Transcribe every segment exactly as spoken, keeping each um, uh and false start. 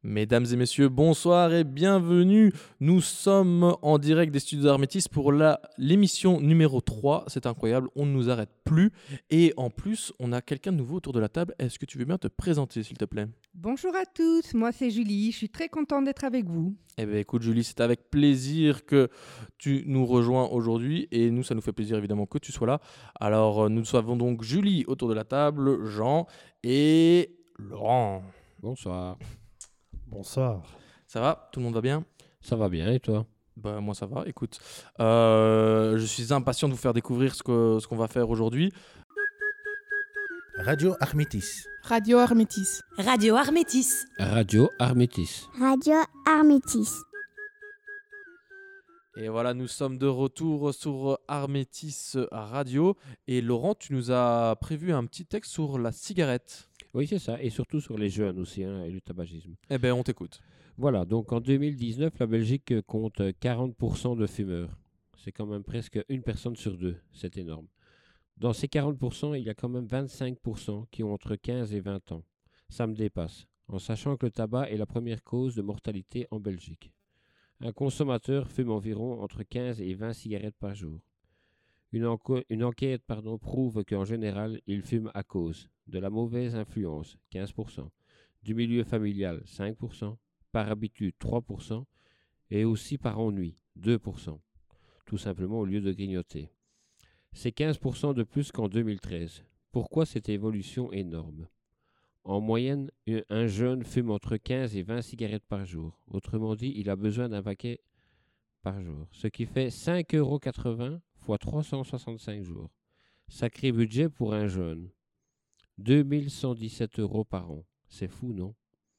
Mesdames et messieurs, bonsoir et bienvenue. Nous sommes en direct des studios Armétis pour la, l'émission numéro trois. C'est incroyable, on ne nous arrête plus. Et en plus, on a quelqu'un de nouveau autour de la table. Est-ce que tu veux bien te présenter, s'il te plaît ? Bonjour à tous, moi c'est Julie. Je suis très contente d'être avec vous. Eh bien écoute Julie, c'est avec plaisir que tu nous rejoins aujourd'hui. Et nous, ça nous fait plaisir évidemment que tu sois là. Alors, nous avons donc Julie autour de la table, Jean et Laurent. Bonsoir. Bonsoir. Ça va ? Tout le monde va bien ? Ça va bien et toi ? Bah, moi ça va, écoute. Euh, je suis impatient de vous faire découvrir ce, que, ce qu'on va faire aujourd'hui. Radio Armétis. Radio Armétis. Radio Armétis. Radio Armétis. Radio Armétis. Et voilà, nous sommes de retour sur Armétis Radio. Et Laurent, tu nous as prévu un petit texte sur la cigarette. Oui, c'est ça. Et surtout sur les jeunes aussi hein, et le tabagisme. Eh bien, on t'écoute. Voilà, donc en deux mille dix-neuf, la Belgique compte quarante pour cent de fumeurs. C'est quand même presque une personne sur deux. C'est énorme. Dans ces quarante pour cent, il y a quand même vingt-cinq pour cent qui ont entre quinze et vingt ans. Ça me dépasse, en sachant que le tabac est la première cause de mortalité en Belgique. Un consommateur fume environ entre quinze et vingt cigarettes par jour. Une, enco- une enquête pardon, prouve qu'en général, il fume à cause de la mauvaise influence, quinze pour cent, du milieu familial, cinq pour cent, par habitude, trois pour cent, et aussi par ennui, deux pour cent, tout simplement au lieu de grignoter. C'est quinze pour cent de plus qu'en deux mille treize. Pourquoi cette évolution énorme ? En moyenne, un jeune fume entre quinze et vingt cigarettes par jour. Autrement dit, il a besoin d'un paquet par jour, ce qui fait cinq euros quatre-vingts fois trois cent soixante-cinq jours. Sacré budget pour un jeune. deux mille cent dix-sept euros par an. C'est fou, non ?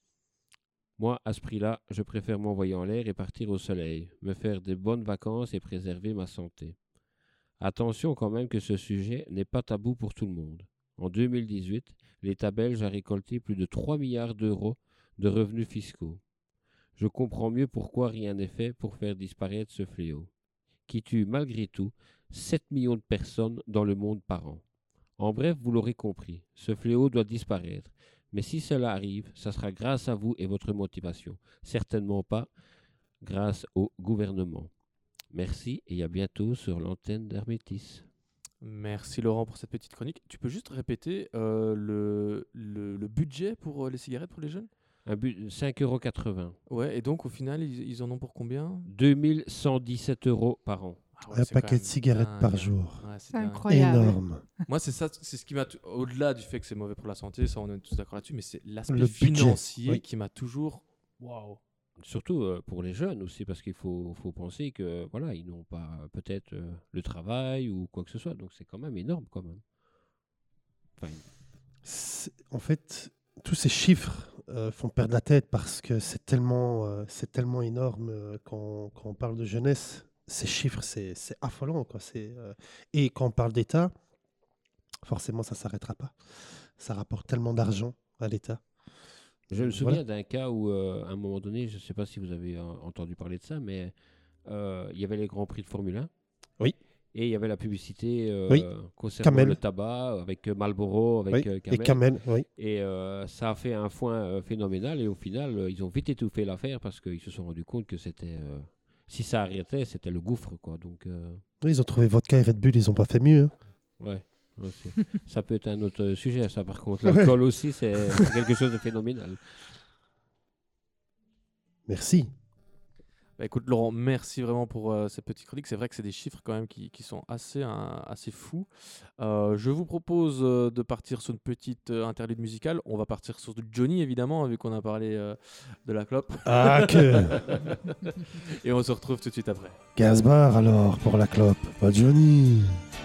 Moi, à ce prix-là, je préfère m'envoyer en l'air et partir au soleil, me faire des bonnes vacances et préserver ma santé. Attention quand même que ce sujet n'est pas tabou pour tout le monde. En deux mille dix-huit, l'État belge a récolté plus de trois milliards d'euros de revenus fiscaux. Je comprends mieux pourquoi rien n'est fait pour faire disparaître ce fléau, qui tue malgré tout sept millions de personnes dans le monde par an. En bref, vous l'aurez compris, ce fléau doit disparaître. Mais si cela arrive, ça sera grâce à vous et votre motivation. Certainement pas grâce au gouvernement. Merci et à bientôt sur l'antenne d'Armétis. Merci Laurent pour cette petite chronique. Tu peux juste répéter euh, le, le, le budget pour euh, les cigarettes pour les jeunes ? Un but cinq euros quatre-vingts. Ouais, et donc au final, ils, ils en ont pour combien ? deux mille cent dix-sept euros par an. Ah ouais, Un c'est paquet quand de même cigarettes dingue. par jour. Ouais, c'est C'est dingue. incroyable. Énorme. Moi, c'est ça, c'est ce qui m'a, t- au-delà du fait que c'est mauvais pour la santé, ça on est tous d'accord là-dessus, mais c'est l'aspect Le budget, financier oui. qui m'a toujours, waouh. Surtout euh, pour les jeunes aussi, parce qu'il faut, faut penser que voilà, ils n'ont pas euh, peut-être euh, le travail ou quoi que ce soit. Donc c'est quand même énorme quand même. Enfin, C'est- En fait, tous ces chiffres euh, font perdre la tête parce que c'est tellement, euh, c'est tellement énorme euh, quand, quand on parle de jeunesse. Ces chiffres, c'est, c'est affolant, quoi. C'est, euh, Et quand on parle d'État, forcément, ça ne s'arrêtera pas. Ça rapporte tellement d'argent à l'État. je me Voilà. souviens d'un cas où, euh, à un moment donné, je ne sais pas si vous avez euh, entendu parler de ça, mais euh, il y avait les Grands Prix de Formule un. Oui. Et il y avait la publicité euh, Oui. concernant Camel. le tabac, avec euh, Marlboro, avec Oui. euh, Et Camel. Camel, oui. Et euh, ça a fait un foin euh, phénoménal. Et au final, euh, ils ont vite étouffé l'affaire parce qu'ils se sont rendus compte que c'était... euh, si ça arrêtait, c'était le gouffre, quoi. Donc, euh, Oui, ils ont trouvé vodka et Red Bull, ils n'ont pas fait mieux. hein. ouais. ouais, c'est- ça peut être un autre sujet, ça, par contre. L'alcool aussi, c'est quelque chose de phénoménal. Merci. Bah, écoute Laurent, merci vraiment pour euh, cette petite chronique. C'est vrai que c'est des chiffres quand même qui, qui sont assez, hein, assez fous. Euh, je vous propose euh, de partir sur une petite euh, interlude musicale. On va partir sur du Johnny évidemment, vu qu'on a parlé euh, de la clope. Ah, que Et on se retrouve tout de suite après. quinze bars alors pour la clope. Pas Johnny.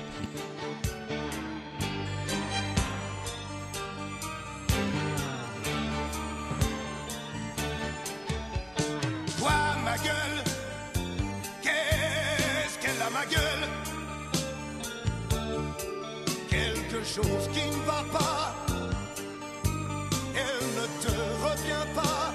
Toi, ma gueule, qu'est-ce qu'elle a, ma gueule? Quelque chose qui ne va pas, elle ne te revient pas.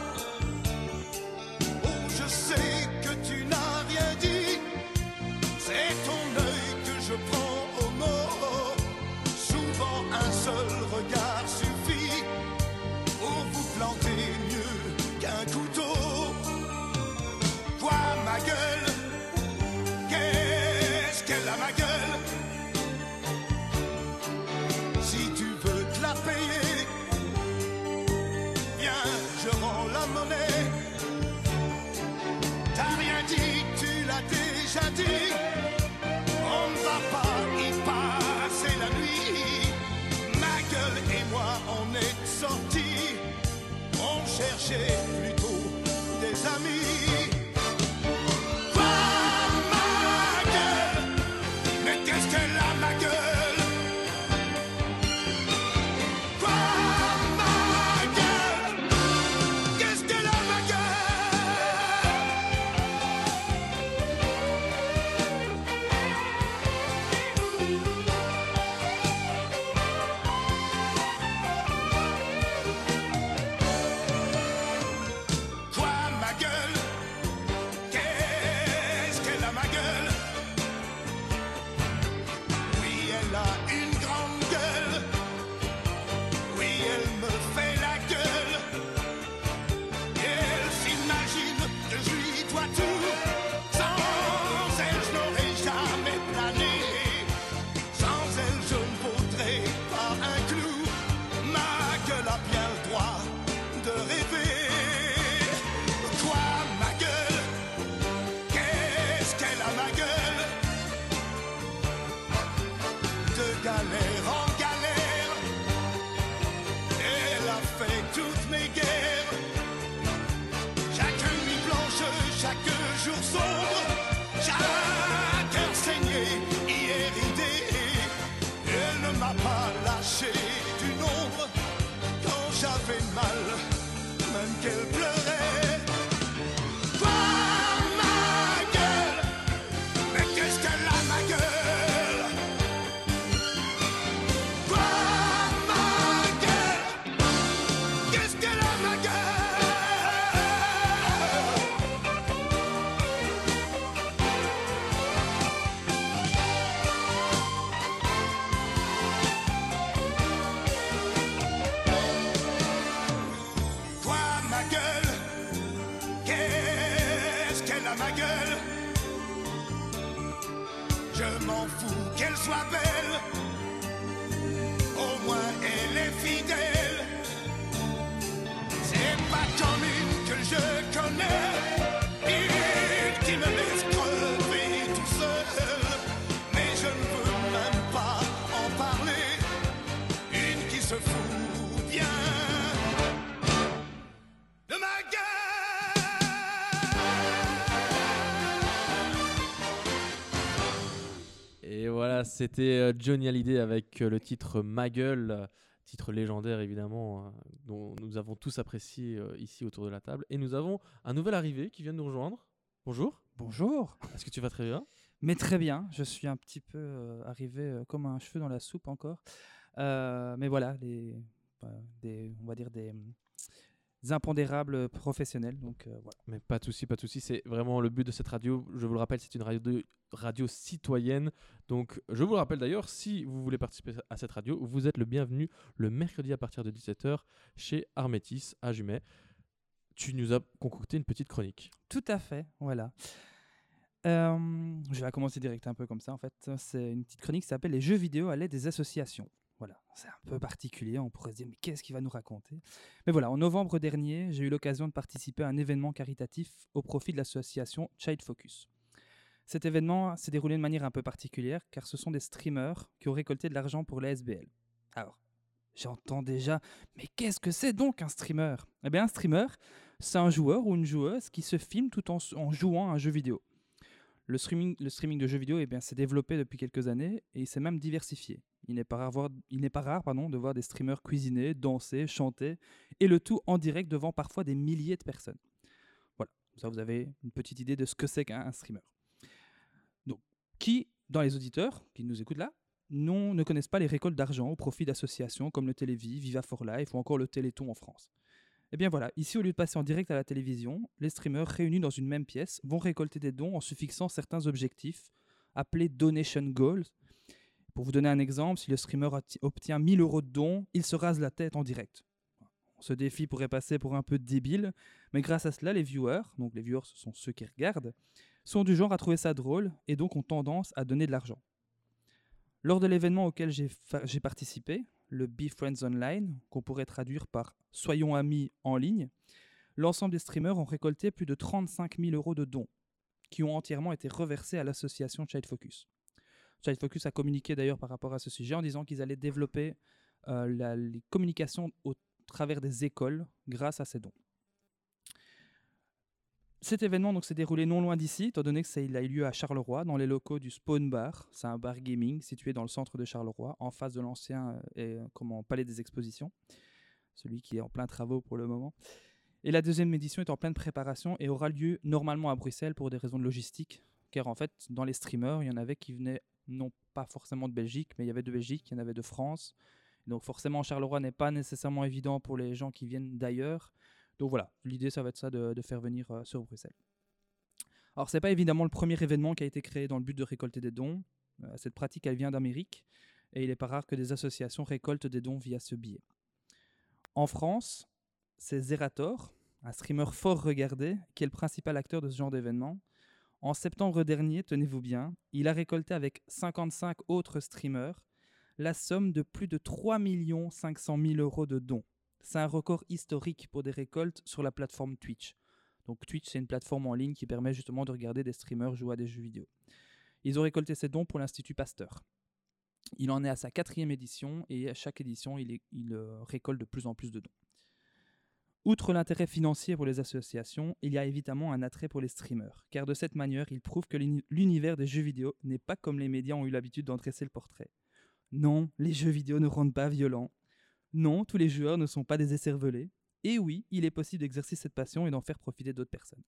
Oh, je sais que tu n'as rien dit, c'est ton œil que je prends au mot. Souvent un seul regard suffit pour vous planter mieux qu'un coup la monnaie. T'as rien dit, tu l'as déjà dit. On ne va pas y passer la nuit. Ma gueule et moi, on est sortis. On cherchait plutôt des amis. Quoi, ma gueule? Mais qu'est-ce qu'elle a, ma gueule? Quoi, ma gueule? Qu'est-ce qu'elle a, ma gueule? Quoi, ma gueule? Qu'est-ce qu'elle a, ma gueule? Oui, elle a une grande gueule. Oui, elle me fait la gueule. Elle s'imagine que je lui dois tout. Sans elle, je n'aurais jamais plané. Sans elle, je ne vaudrais pas un clou. Ma gueule a bien le droit de rêver. Quoi, ma gueule? Qu'est-ce qu'elle a, ma gueule? De galère en galère, elle a fait toutes mes guerres. Chaque nuit blanche, chaque jour sombre, chaque heure saignée, hier ridée. Elle ne m'a pas lâché du nombre quand j'avais mal, même qu'elle pleurait. Quoi, ma gueule? Mais qu'est-ce qu'elle a, ma gueule? Quoi, ma gueule? Qu'est-ce qu'elle a, ma gueule? Quoi, ma gueule? Qu'est-ce qu'elle a, ma gueule? Je m'en fous qu'elle soit belle. Au moins elle est fidèle. C'est pas comme une que je connais. Une qui me laisse crever tout seul. Mais je ne veux même pas en parler. Une qui se fout bien de ma gueule. Et voilà, c'était euh, Johnny Hallyday avec euh, le titre Ma gueule, euh, titre légendaire évidemment, euh, dont nous avons tous apprécié euh, ici autour de la table. Et nous avons un nouvel arrivé qui vient de nous rejoindre. Bonjour, Bonjour, est-ce que tu vas très bien? mais très bien, je suis un petit peu euh, arrivé euh, comme un cheveu dans la soupe encore. Euh, mais voilà, les, bah, des, on va dire des, hum, des impondérables professionnels. Donc euh, voilà. Mais pas de souci, pas de souci. C'est vraiment le but de cette radio. Je vous le rappelle, c'est une radio, de- radio citoyenne. Donc, je vous le rappelle d'ailleurs, si vous voulez participer à cette radio, vous êtes le bienvenu le mercredi à partir de dix-sept heures chez Armétis à Jumet. Tu nous as concocté une petite chronique. Tout à fait, voilà. Euh, je vais commencer direct un peu comme ça en fait. C'est une petite chronique qui s'appelle les jeux vidéo à l'aide des associations. Voilà, c'est un peu particulier, on pourrait se dire mais qu'est-ce qu'il va nous raconter? Mais voilà, en novembre dernier, j'ai eu l'occasion de participer à un événement caritatif au profit de l'association Child Focus. Cet événement s'est déroulé de manière un peu particulière car ce sont des streamers qui ont récolté de l'argent pour l'A S B L. Alors, j'entends déjà, mais qu'est-ce que c'est donc un streamer? Eh bien un streamer, c'est un joueur ou une joueuse qui se filme tout en, en jouant à un jeu vidéo. Le streaming, le streaming de jeux vidéo eh bien, s'est développé depuis quelques années et il s'est même diversifié. Il n'est pas rare, voir- il n'est pas rare pardon, de voir des streamers cuisiner, danser, chanter, et le tout en direct devant parfois des milliers de personnes. Voilà, ça vous avez une petite idée de ce que c'est qu'un un streamer. Donc, qui, dans les auditeurs qui nous écoutent là, non, ne connaissent pas les récoltes d'argent au profit d'associations comme le Télévis, Viva for Life ou encore le Téléthon en France? Eh bien voilà, ici au lieu de passer en direct à la télévision, les streamers réunis dans une même pièce vont récolter des dons en se fixant certains objectifs appelés Donation Goals. Pour vous donner un exemple, si le streamer oti- obtient mille euros de dons, il se rase la tête en direct. Ce défi pourrait passer pour un peu débile, mais grâce à cela, les viewers, donc les viewers ce sont ceux qui regardent, sont du genre à trouver ça drôle et donc ont tendance à donner de l'argent. Lors de l'événement auquel j'ai, fa- j'ai participé, le Be Friends Online, qu'on pourrait traduire par Soyons amis en ligne, L'ensemble des streamers ont récolté plus de trente-cinq mille euros de dons qui ont entièrement été reversés à l'association Child Focus. Child Focus a communiqué d'ailleurs par rapport à ce sujet en disant qu'ils allaient développer euh, la, les communications au travers des écoles grâce à ces dons. Cet événement donc, s'est déroulé non loin d'ici, étant donné qu'il a eu lieu à Charleroi, dans les locaux du Spawn Bar. C'est un bar gaming situé dans le centre de Charleroi, en face de l'ancien euh, comment, Palais des Expositions, celui qui est en plein travaux pour le moment. Et la deuxième édition est en pleine préparation et aura lieu normalement à Bruxelles pour des raisons de logistique, car en fait, dans les streamers, il y en avait qui venaient non pas forcément de Belgique, mais il y avait de Belgique, il y en avait de France. Donc forcément, Charleroi n'est pas nécessairement évident pour les gens qui viennent d'ailleurs. Donc voilà, l'idée, ça va être ça de, de faire venir euh, sur Bruxelles. Alors, ce n'est pas évidemment le premier événement qui a été créé dans le but de récolter des dons. Euh, cette pratique, elle vient d'Amérique et il n'est pas rare que des associations récoltent des dons via ce biais. En France, c'est Zerator, un streamer fort regardé, qui est le principal acteur de ce genre d'événement. En septembre dernier, tenez-vous bien, il a récolté avec cinquante-cinq autres streamers la somme de plus de trois millions cinq cent mille euros de dons. C'est un record historique pour des récoltes sur la plateforme Twitch. Donc Twitch, c'est une plateforme en ligne qui permet justement de regarder des streamers jouer à des jeux vidéo. Ils ont récolté ces dons pour l'Institut Pasteur. Il en est à sa quatrième édition et à chaque édition, il, est, il euh, récolte de plus en plus de dons. Outre l'intérêt financier pour les associations, il y a évidemment un attrait pour les streamers, car de cette manière, ils prouvent que l'univers des jeux vidéo n'est pas comme les médias ont eu l'habitude d'en dresser le portrait. Non, les jeux vidéo ne rendent pas violents. Non, tous les joueurs ne sont pas des écervelés. Et oui, il est possible d'exercer cette passion et d'en faire profiter d'autres personnes.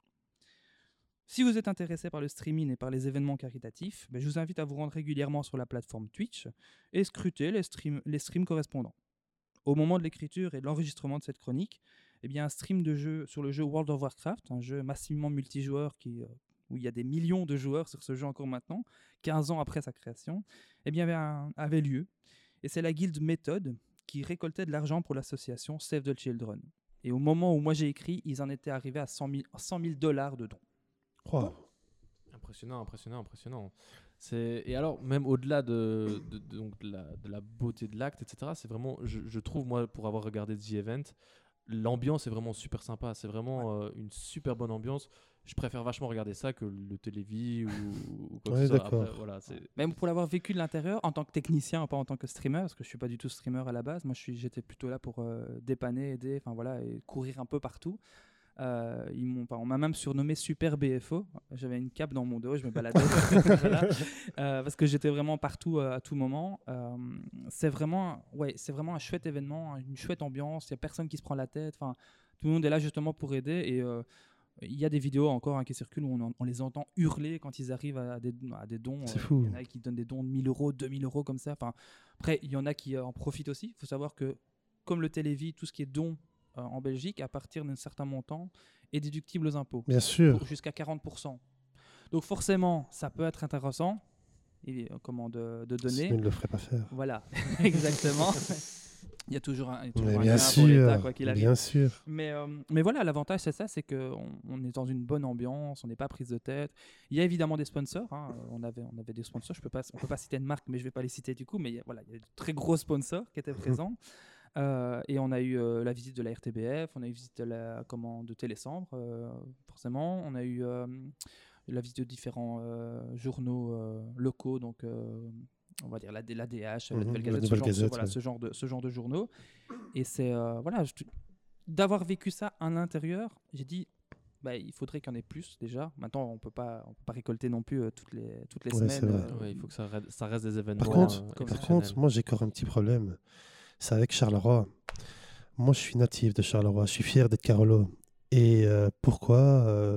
Si vous êtes intéressé par le streaming et par les événements caritatifs, ben je vous invite à vous rendre régulièrement sur la plateforme Twitch et scruter les streams, les streams correspondants. Au moment de l'écriture et de l'enregistrement de cette chronique, eh bien, un stream de jeu sur le jeu World of Warcraft, un jeu massivement multijoueur qui, euh, où il y a des millions de joueurs sur ce jeu encore maintenant, quinze ans après sa création, eh bien, avait, avait lieu. Et c'est la guilde Méthode qui récoltait de l'argent pour l'association Save the Children. Et au moment où moi j'ai écrit, ils en étaient arrivés à cent mille dollars de dons. Wow. Impressionnant, impressionnant, impressionnant. C'est... Et alors, même au-delà de, de, de, donc de, la, de la beauté de l'acte, et cetera, c'est vraiment, je, je trouve, moi, pour avoir regardé The Event, l'ambiance est vraiment super sympa. C'est vraiment euh, une super bonne ambiance. Je préfère vachement regarder ça que le télévis ou, ou quoi Ouais, que ce soit. d'accord. Après, voilà, c'est... Même pour l'avoir vécu de l'intérieur, en tant que technicien, pas en tant que streamer, parce que je suis pas du tout streamer à la base. Moi, je suis, j'étais plutôt là pour euh, dépanner, aider, enfin voilà, et courir un peu partout. Euh, ils m'ont, on m'a même surnommé Super B F O. J'avais une cape dans mon dos, je me baladais, voilà. euh, parce que j'étais vraiment partout euh, à tout moment. Euh, c'est vraiment, ouais, c'est vraiment un chouette événement, une chouette ambiance. Il y a personne qui se prend la tête. Enfin, tout le monde est là justement pour aider et euh, il y a des vidéos encore hein, qui circulent où on, on les entend hurler quand ils arrivent à des, à des dons. C'est euh, fou. Il y en a qui donnent des dons de mille euros, deux mille euros comme ça. Enfin, après, il y en a qui euh, en profitent aussi. Il faut savoir que, comme le télévis, tout ce qui est dons euh, en Belgique, à partir d'un certain montant, est déductible aux impôts. Bien sûr. Pour jusqu'à quarante pour cent. Donc forcément, ça peut être intéressant et, euh, comment de, de donner. Sinon, il ne le ferait pas faire. Voilà, exactement. Il y a toujours un, il y a toujours Mais un bien gain pour l'État, sûr, quoi qu'il arrive. bien sûr. Mais, euh, mais voilà, l'avantage, c'est ça, c'est qu'on on est dans une bonne ambiance, on n'est pas prise de tête. Il y a évidemment des sponsors. Hein. On, avait, on avait des sponsors, je peux pas, on ne peut pas citer de marque, mais je ne vais pas les citer du coup. Mais il y a, voilà, il y a de très gros sponsors qui étaient présents. Euh, et on a eu euh, la visite de la R T B F, on a eu la visite de, la, comment, de Télécentre, euh, forcément. On a eu euh, la visite de différents euh, journaux euh, locaux, donc... Euh, on va dire la, la D H, la Mhm, Nouvelle la Gazette, ce, Nouvelle genre, Gazette, ce, voilà, ouais. ce, genre de, ce genre de journaux. Et c'est, euh, voilà, je- d'avoir vécu ça à l'intérieur, j'ai dit, bah, il faudrait qu'il y en ait plus déjà. Maintenant, on peut pas, on peut pas récolter non plus euh, toutes les, toutes les Ouais, c'est semaines. vrai. euh, Ouais, il faut que ça reste, ça reste des événements. Par contre, euh, comme par ça. contre, moi j'ai encore un petit problème. C'est avec Charleroi. Moi je suis natif de Charleroi. Je suis fier d'être Carolo. Et euh, pourquoi euh,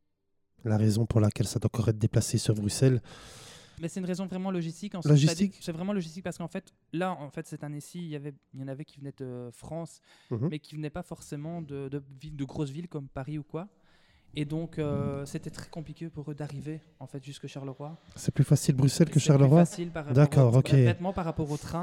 la raison pour laquelle ça doit encore être déplacé sur Bruxelles. Mais c'est une raison vraiment logistique. En Logistique. C'est vraiment logistique parce qu'en fait, là, en fait, cette année-ci, il y avait, il y en avait qui venaient de France, Mhm. mais qui venaient pas forcément de, de, villes- de grosses villes comme Paris ou quoi. Et donc, euh, c'était très compliqué pour eux d'arriver en fait jusque Charleroi. C'est plus facile Bruxelles que C'est plus Charleroi. facile par rapport D'accord, au, ok. bêtement par rapport au train.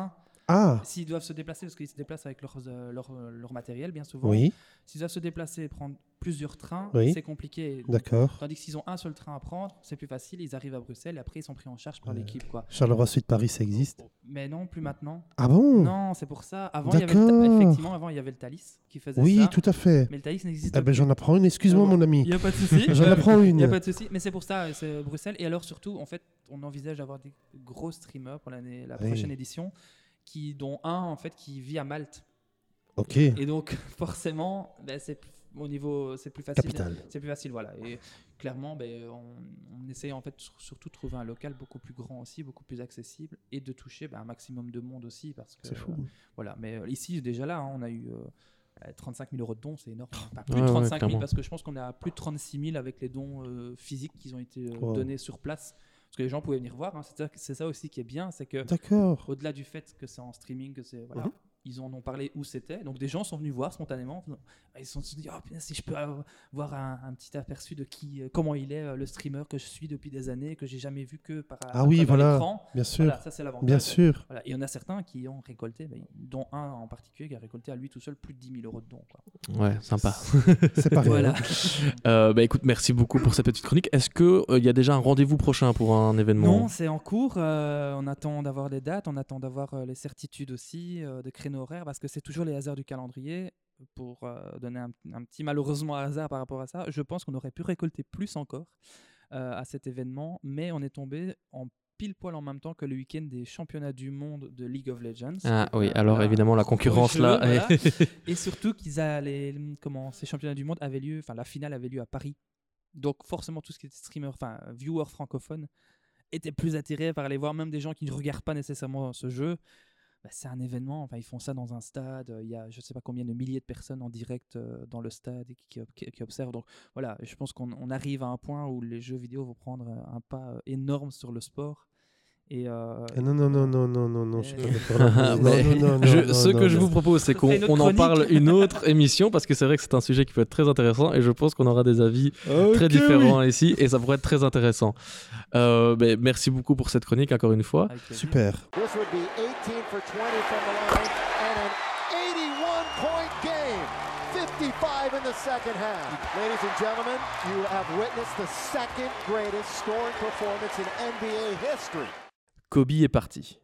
Ah, S'ils doivent se déplacer, parce qu'ils se déplacent avec leur, euh, leur, euh, leur matériel bien souvent, oui, s'ils doivent se déplacer et prendre plusieurs trains, Oui. c'est compliqué. Donc, d'accord. tandis que s'ils ont un seul train à prendre, c'est plus facile, ils arrivent à Bruxelles et après ils sont pris en charge par Ouais. l'équipe. Quoi. Charleroi Suite Paris, ça existe? Mais non, plus maintenant. Ah bon? Non, c'est pour ça. Avant, il y avait le Ta- D'accord. effectivement, avant, il y avait le Thalys qui faisait Oui, ça. tout à fait. Mais le Thalys n'existe Eh ben, plus. j'en apprends une. Excuse-moi, Euh, mon Il ami. n'y a pas de souci. J'en Euh, apprends Il n'y a une. pas de souci. Mais c'est pour ça, c'est Bruxelles. Et alors, surtout, en fait, on envisage d'avoir des gros streamers pour l'année, la Oui. prochaine édition, qui, dont un, en fait, qui vit à Malte. Ok, Et donc, forcément, ben, c'est plus- au niveau, c'est plus facile. capital. C'est plus facile, voilà. Et clairement, ben, on, on essaye en fait sur- surtout de trouver un local beaucoup plus grand aussi, beaucoup plus accessible, et de toucher ben, un maximum de monde aussi, parce que C'est fou. euh, voilà. Mais euh, ici déjà là, hein, on a eu euh, trente-cinq mille euros de dons, c'est énorme. Enfin, plus Ouais, de ouais, trente-cinq mille clairement. parce que je pense qu'on est à plus de trente-six mille avec les dons euh, physiques qui ont été euh, Wow. donnés sur place, parce que les gens pouvaient venir voir. Hein. C'est ça, c'est ça aussi qui est bien, c'est que D'accord. au-delà du fait que c'est en streaming, que c'est voilà, Mhm. ils en ont parlé où c'était. Donc des gens sont venus voir spontanément. Ils se sont dit oh, putain, si je peux avoir un, un petit aperçu de qui, euh, comment il est euh, le streamer que je suis depuis des années, que j'ai jamais vu que par Ah à oui, travers voilà. l'écran. Bien sûr. Voilà, ça c'est l'avantage. Bien sûr. Voilà. Et il y en a certains qui ont récolté, ben, dont un en particulier qui a récolté à lui tout seul plus de dix mille euros de dons. Quoi. Ouais, sympa. C'est pas rien. Voilà. Euh, bah écoute, merci beaucoup pour cette petite chronique. Est-ce qu'il y a déjà un rendez-vous prochain pour un événement? Non, c'est en cours. euh, on attend d'avoir les dates, on attend d'avoir euh, les certitudes aussi, euh, des créneaux horaires, parce que c'est toujours les hasards du calendrier. Pour euh, donner un, un petit malheureusement hasard par rapport à ça, je pense qu'on aurait pu récolter plus encore euh, à cet événement, mais on est tombé en pile poil en même temps que le week-end des championnats du monde de League of Legends. Ah qui est, oui, euh, alors voilà, évidemment la gros concurrence jeu, là. voilà. Et surtout qu'ils allaient, comment, ces championnats du monde avaient lieu, enfin la finale avait lieu à Paris. Donc forcément tout ce qui était streamer, enfin viewer francophone, était plus attiré par aller voir même des gens qui ne regardent pas nécessairement ce jeu. Bah, c'est un événement, enfin ils font ça dans un stade, il y a je sais pas combien de milliers de personnes en direct euh, dans le stade et qui, qui, qui observent. Donc voilà, je pense qu'on on arrive à un point où les jeux vidéo vont prendre un pas euh, énorme sur le sport. Et euh, Ah, Non, non, non, non, non, non, non, je suis pas Euh, d'accord. Ah, Non, mais non, non, je- non, ce non, que je non. vous propose, c'est Ça qu'on serait une autre on en chronique. parle une autre émission parce que c'est vrai que c'est un sujet qui peut être très intéressant et je pense qu'on aura des avis très Ok, différents oui. ici et ça pourrait être très intéressant. Euh, mais merci beaucoup pour cette chronique encore une fois. avec plaisir. Super. This would be eighteen for twenty from the line and an eighty-one point game. fifty-five in the second half. Ladies and gentlemen, you have witnessed the second greatest scoring performance in N B A history. Kobe est parti.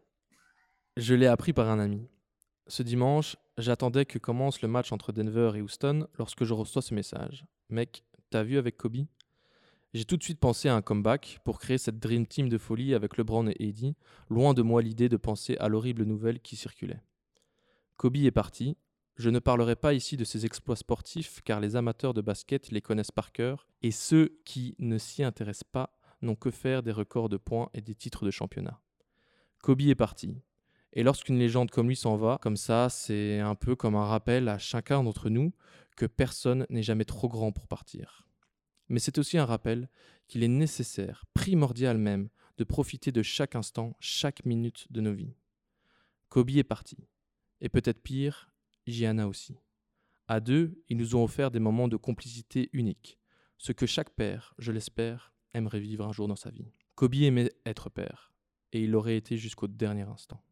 Je l'ai appris par un ami. Ce dimanche, j'attendais que commence le match entre Denver et Houston lorsque je reçois ce message. Mec, t'as vu avec Kobe? J'ai tout de suite pensé à un comeback pour créer cette Dream Team de folie avec LeBron et A D, loin de moi l'idée de penser à l'horrible nouvelle qui circulait. Kobe est parti. Je ne parlerai pas ici de ses exploits sportifs car les amateurs de basket les connaissent par cœur et ceux qui ne s'y intéressent pas n'ont que faire des records de points et des titres de championnat. Kobe est parti. Et lorsqu'une légende comme lui s'en va, comme ça, c'est un peu comme un rappel à chacun d'entre nous que personne n'est jamais trop grand pour partir. Mais c'est aussi un rappel qu'il est nécessaire, primordial même, de profiter de chaque instant, chaque minute de nos vies. Kobe est parti. Et peut-être pire, Gianna aussi. À deux, ils nous ont offert des moments de complicité uniques, ce que chaque père, je l'espère, aimerait vivre un jour dans sa vie. Kobe aimait être père, et il l'aurait été jusqu'au dernier instant.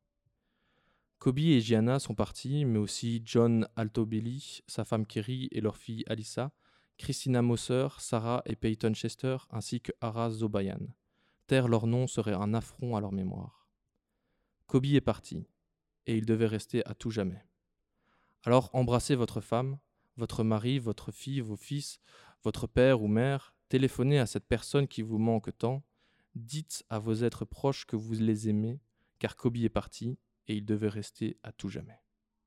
Kobe et Gianna sont partis, mais aussi John Altobelli, sa femme Kerry et leur fille Alyssa, Christina Moser, Sarah et Peyton Chester, ainsi que Aras Zobayan. Taire leur nom serait un affront à leur mémoire. Kobe est parti, et il devait rester à tout jamais. Alors embrassez votre femme, votre mari, votre fille, vos fils, votre père ou mère, téléphonez à cette personne qui vous manque tant, dites à vos êtres proches que vous les aimez, car Kobe est parti, et il devait rester à tout jamais.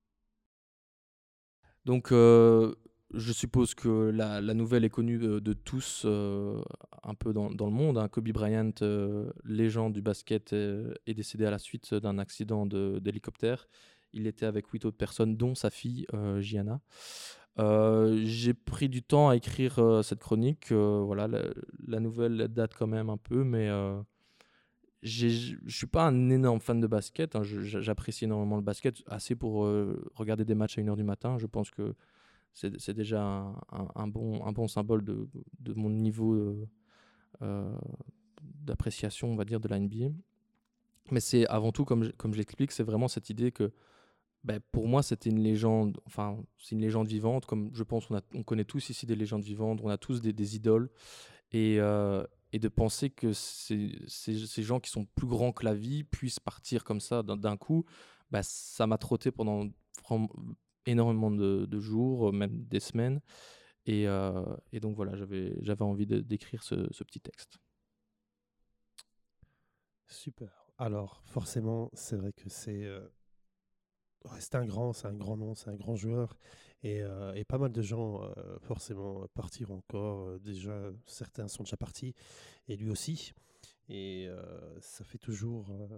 Donc, euh, je suppose que la, la nouvelle est connue de, de tous, euh, un peu dans, dans le monde. Hein. Kobe Bryant, euh, légende du basket, euh, est décédé à la suite d'un accident de, d'hélicoptère. Il était avec huit autres personnes, dont sa fille, euh, Gianna. Euh, j'ai pris du temps à écrire euh, cette chronique. Euh, voilà, la, la nouvelle date quand même un peu, mais... Euh, je ne suis pas un énorme fan de basket, hein. Je, j'apprécie énormément le basket, assez pour euh, regarder des matchs à une heure du matin. Je pense que c'est, c'est déjà un, un, un, bon, un bon symbole de, de mon niveau euh, euh, d'appréciation, on va dire, de la N B A. Mais c'est avant tout, comme je, comme je l'explique, c'est vraiment cette idée que ben, pour moi, c'était une légende, enfin, c'est une légende vivante, comme je pense on, a, on connaît tous ici des légendes vivantes, on a tous des, des idoles. Et, euh, et de penser que ces, ces, ces gens qui sont plus grands que la vie puissent partir comme ça d'un, d'un coup, ben, ça m'a trotté pendant énormément de, de jours, même des semaines. Et, euh, et donc voilà, j'avais, j'avais envie de, d'écrire ce, ce petit texte. Super. Alors, forcément, c'est vrai que c'est, euh, ouais, c'est un grand, c'est un grand nom, c'est un grand joueur. Et, euh, et pas mal de gens, euh, forcément, partiront encore. Euh, déjà, certains sont déjà partis, et lui aussi. Et euh, ça fait toujours, euh,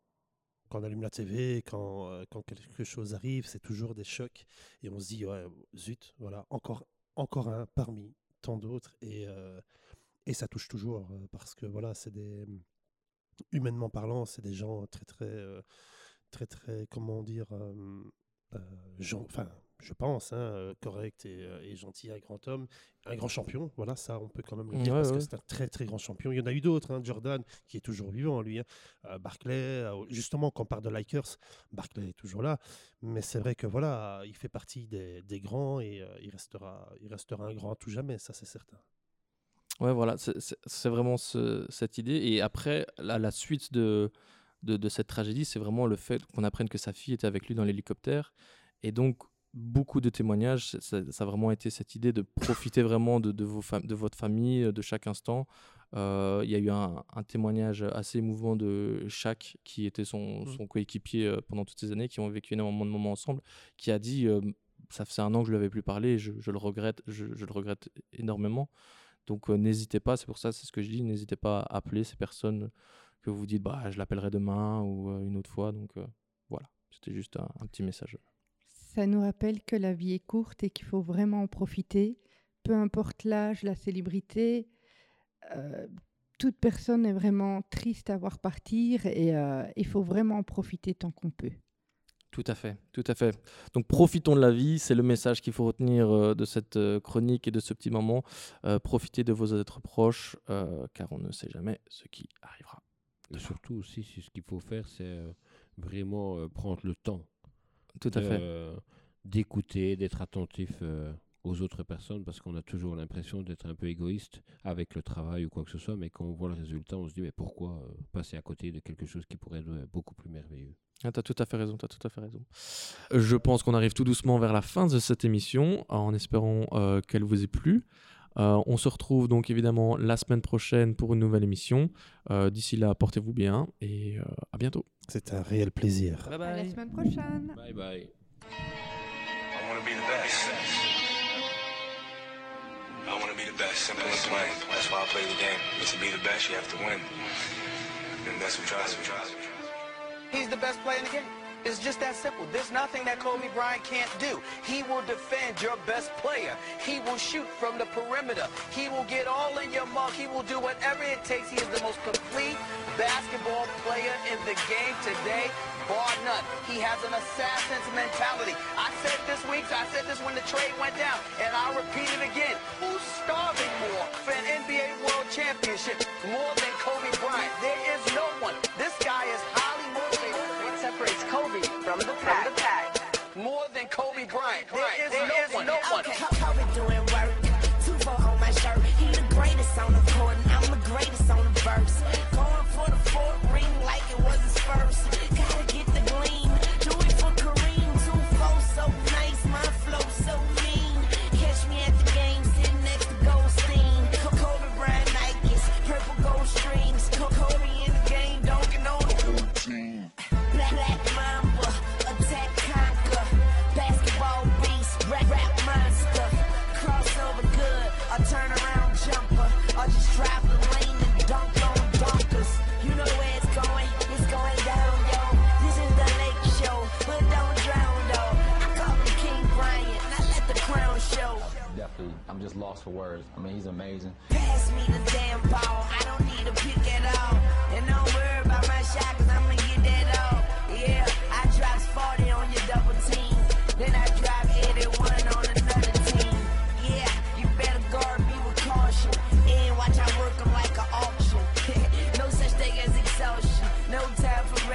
quand on allume la T V, quand, euh, quand quelque chose arrive, c'est toujours des chocs. Et on se dit, ouais, zut, voilà, encore, encore un parmi tant d'autres. Et, euh, et ça touche toujours, euh, parce que voilà, c'est des... humainement parlant, c'est des gens très, très, euh, très, très, comment dire, euh, euh, gens, enfin, je pense, hein, euh, correct et, euh, et gentil, un grand homme, un grand champion, voilà, ça, on peut quand même le dire, Ouais, parce ouais. que c'est un très, très grand champion. Il y en a eu d'autres, hein, Jordan, qui est toujours vivant, lui, hein, euh, Barkley, euh, justement, quand on parle de Lakers, Barkley est toujours là, mais c'est vrai que, voilà, il fait partie des, des grands et euh, il, restera, il restera un grand à tout jamais, ça, c'est certain. Ouais, voilà, c'est, c'est, c'est vraiment ce, cette idée. Et après, la, la suite de, de, de cette tragédie, c'est vraiment le fait qu'on apprenne que sa fille était avec lui dans l'hélicoptère. Et donc, beaucoup de témoignages, ça, ça a vraiment été cette idée de profiter vraiment de, de, vos fam- de votre famille, de chaque instant. Euh, Il y a eu un, un témoignage assez émouvant de Shaq, qui était son, son coéquipier euh, pendant toutes ces années, qui ont vécu énormément de moments ensemble, qui a dit euh, ça faisait un an que je ne lui avais plus parlé, et je, je, le regrette, je, je le regrette énormément. Donc euh, n'hésitez pas, c'est pour ça, c'est ce que je dis, n'hésitez pas à appeler ces personnes que vous dites, bah, je l'appellerai demain ou euh, une autre fois. Donc euh, voilà, c'était juste un, un petit message. Ça nous rappelle que la vie est courte et qu'il faut vraiment en profiter. Peu importe l'âge, la célébrité, euh, toute personne est vraiment triste à voir partir et euh, il faut vraiment en profiter tant qu'on peut. Tout à fait, tout à fait. Donc profitons de la vie, c'est le message qu'il faut retenir euh, de cette euh, chronique et de ce petit moment. Euh, profitez de vos êtres proches, euh, car on ne sait jamais ce qui arrivera. Et surtout aussi, ce qu'il faut faire, c'est euh, vraiment euh, prendre le temps Tout à de, fait. euh, d'écouter, d'être attentif euh, aux autres personnes, parce qu'on a toujours l'impression d'être un peu égoïste avec le travail ou quoi que ce soit, mais quand on voit le résultat, on se dit mais pourquoi euh, passer à côté de quelque chose qui pourrait être euh, beaucoup plus merveilleux. Ah, t'as tout à fait raison, t'as tout à fait raison. Je pense qu'on arrive tout doucement vers la fin de cette émission, en espérant euh, qu'elle vous ait plu. Euh, on se retrouve donc évidemment la semaine prochaine pour une nouvelle émission. Euh, d'ici là, portez-vous bien et euh, à bientôt. C'est un réel plaisir. Bye À bye. la semaine prochaine. Bye bye. I want to be the best. I want to be the best, simple and plain. That's why I play the game. But to be the best, you have to win. And that's what drives me. He's the best player in the game. It's just that simple. There's nothing that Kobe Bryant can't do. He will defend your best player. He will shoot from the perimeter. He will get all in your mug. He will do whatever it takes. He is the most complete basketball player in the game today, bar none. He has an assassin's mentality. I said this week, I said this when the trade went down, and I'll repeat it again. Who's starving more for an N B A World Championship more than Kobe Bryant? There is no one. This guy is highly motivated. What separates Kobe from the pack? From the pack. More than Kobe Bryant. There is there no is one. No one. Kobe doing work. Two four on my shirt. He the greatest on the court, and I'm the greatest on the verse. Going for the fourth ring like it was his first. Gotta get the gleam. Do it for Kareem. Two four so nice, my flow so mean. Catch me at the game, sitting next to Goldstein. Kobe Bryant Nikes, purple gold streams. Kobe in the game, dunking on the routine. Black, black Mamba, attack conquer. Basketball beast, rap, rap monster. Crossover good, a turnaround jumper. Or just drive the lane and dunk on dunkers. You know where it's going, it's going down, yo. This is the Lake Show, but don't drown, though. I call him King Bryant, not let the crown show. Definitely, I'm just lost for words. I mean, he's amazing. Pass me the damn ball, I don't need a pick at all. And don't worry about my shot, cause I'ma get that off. Yeah, I drops forty on your double team. Then I drop eighty-one on another team. Yeah, you better guard me with caution. And watch I work them like an auction. No such thing as exhaustion. No time for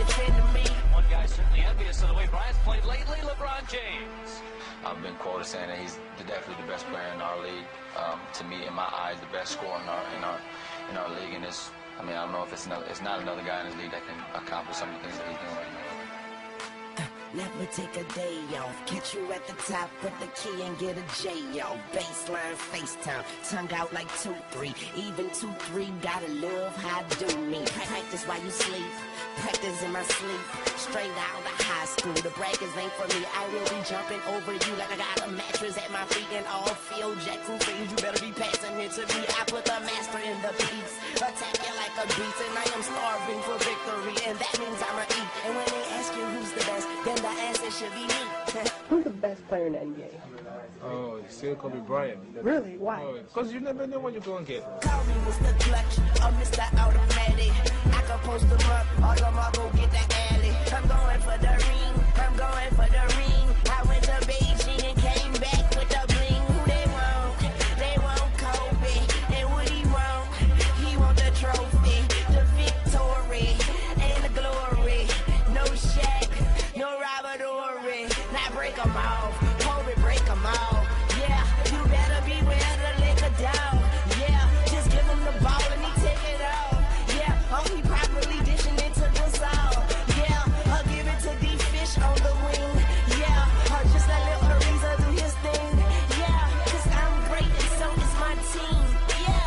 defending me. One guy certainly envious of the way Bryant's played lately, LeBron James. I've been quoted saying that he's the, definitely the best player in our league. Um, to me, in my eyes, the best scorer in our in our in our league. And it's, I mean, I don't know if it's another, it's not another guy in this league that can accomplish some of the things that he's doing right now. Never take a day off. Catch you at the top with the key and get a J off. Baseline FaceTime, tongue out like two three. Even two three, gotta love how I do me. Practice while you sleep, practice in my sleep. Straight out of high school, the brackets ain't for me. I will be jumping over you like I got a mattress at my feet. And all Phil Jackson things, you better be passing it to me. I put the master in the piece, attack you like a beast. And I am starving for victory, and that means I'ma eat. And when they ask you who's the best, then the answer should be me. Who's the best player in the N B A? Oh, still Kobe Bryant. Really? Why? Because you never know what you're going to get. Call me Mister Clutch or Mister Automatic. I can post them up, all them all go get the alley. I'm going for the ring, I'm going for the ring. I went to Beijing and came back with the bling. Who they want? They want Kobe. And what he want? He want the trophy, the victory, and the glory. No Shaq, no Robert Ory. Now break them off, Kobe break them off. Yeah, you better beware the liquor down. Yeah, just give him the ball and he take it off. Yeah, oh, he properly dishing it to the salt. Yeah, I'll give it to D-Fish on the wing. Yeah, or just let Lil Ariza do his thing. Yeah, cause I'm great and so is my team. Yeah.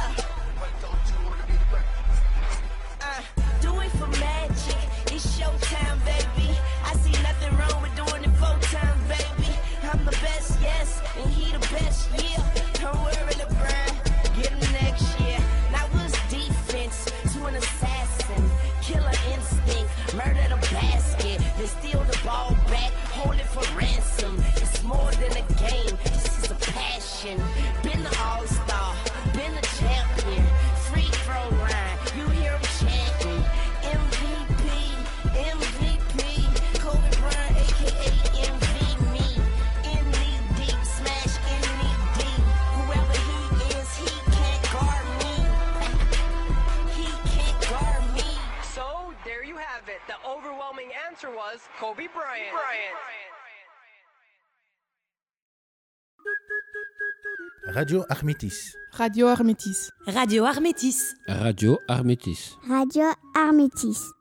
Uh, do it for magic, it's showtime, baby. I see nothing wrong with doing it full time, baby. I'm the best, yes, and he the best, yeah. Don't worry, LeBron, get him next year. Now what's defense to an assassin? Killer instinct, murder the basket, then steal the ball back, hold it for ransom. It's more than a game, this is a passion. Been the all-star, been the champion. Free throw line, you hear him chanting. M V P, M V P, Kobe Bryant, aka M V me. In knee deep, smash in knee deep. Whoever he is, he can't guard me. He can't guard me. So, there you have it. The overwhelming answer was Kobe Bryant. Bryant. Radio Armétis. Radio Armétis. Radio Armétis. Radio Armétis. Radio Armétis.